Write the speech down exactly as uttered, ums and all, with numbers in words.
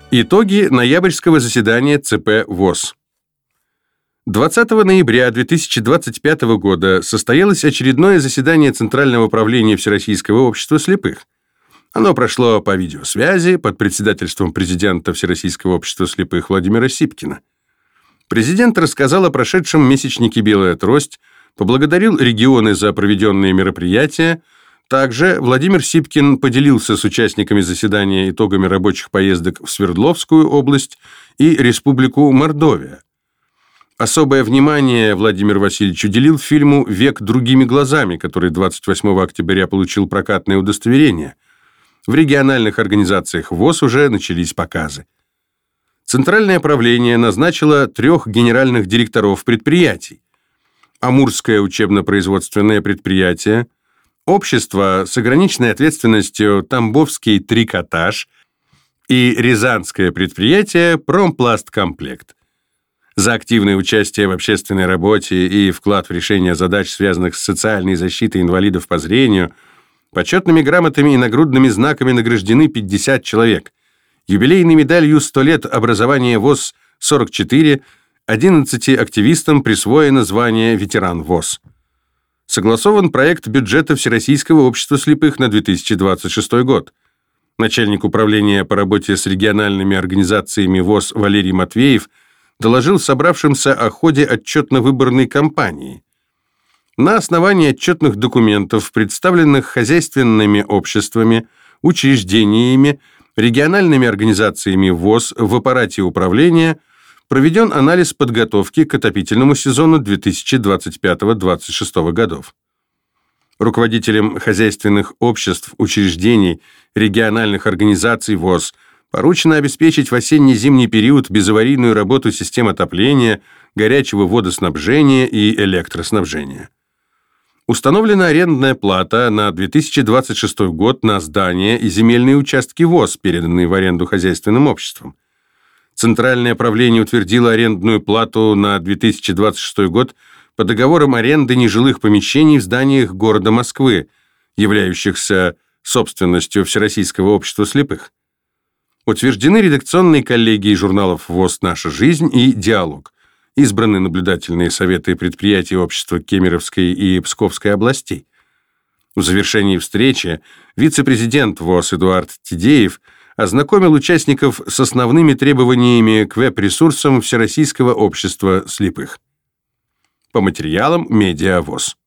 Итоги ноябрьского заседания ЦП ВОС. двадцатого ноября две тысячи двадцать пятого года состоялось очередное заседание Центрального правления Всероссийского общества слепых. Оно прошло по видеосвязи под председательством президента Всероссийского общества слепых Владимира Сипкина. Президент рассказал о прошедшем месячнике «Белая трость», поблагодарил регионы за проведенные мероприятия. Также Владимир Сипкин поделился с участниками заседания итогами рабочих поездок в Свердловскую область и Республику Мордовия. Особое внимание Владимир Васильевич уделил фильму «Век другими глазами», который двадцать восьмого октября получил прокатное удостоверение. В региональных организациях ВОС уже начались показы. Центральное правление назначило трех генеральных директоров предприятий. Амурское учебно-производственное предприятие, общество с ограниченной ответственностью «Тамбовский трикотаж» и рязанское предприятие «Промпласткомплект». За активное участие в общественной работе и вклад в решение задач, связанных с социальной защитой инвалидов по зрению, почетными грамотами и нагрудными знаками награждены пятьдесят человек. Юбилейной медалью «сто лет образования ВОС сорок четыре» одиннадцати активистам присвоено звание «Ветеран ВОС». Согласован проект бюджета Всероссийского общества слепых на две тысячи двадцать шестой год. Начальник управления по работе с региональными организациями ВОС Валерий Матвеев доложил собравшимся о ходе отчетно-выборной кампании. На основании отчетных документов, представленных хозяйственными обществами, учреждениями, региональными организациями ВОС в аппарате управления, проведен анализ подготовки к отопительному сезону две тысячи двадцать пятого — две тысячи двадцать шестого годов. Руководителям хозяйственных обществ, учреждений, региональных организаций ВОС поручено обеспечить в осенне-зимний период безаварийную работу систем отопления, горячего водоснабжения и электроснабжения. Установлена арендная плата на две тысячи двадцать шестой год на здания и земельные участки ВОС, переданные в аренду хозяйственным обществам. Центральное правление утвердило арендную плату на две тысячи двадцать шестой год по договорам аренды нежилых помещений в зданиях города Москвы, являющихся собственностью Всероссийского общества слепых. Утверждены редакционные коллегии журналов ВОС «Наша жизнь» и «Диалог». Избраны наблюдательные советы предприятий общества Кемеровской и Псковской областей. В завершении встречи вице-президент ВОС Эдуард Тидеев ознакомил участников с основными требованиями к веб-ресурсам Всероссийского общества слепых. По материалам Медиа ВОС.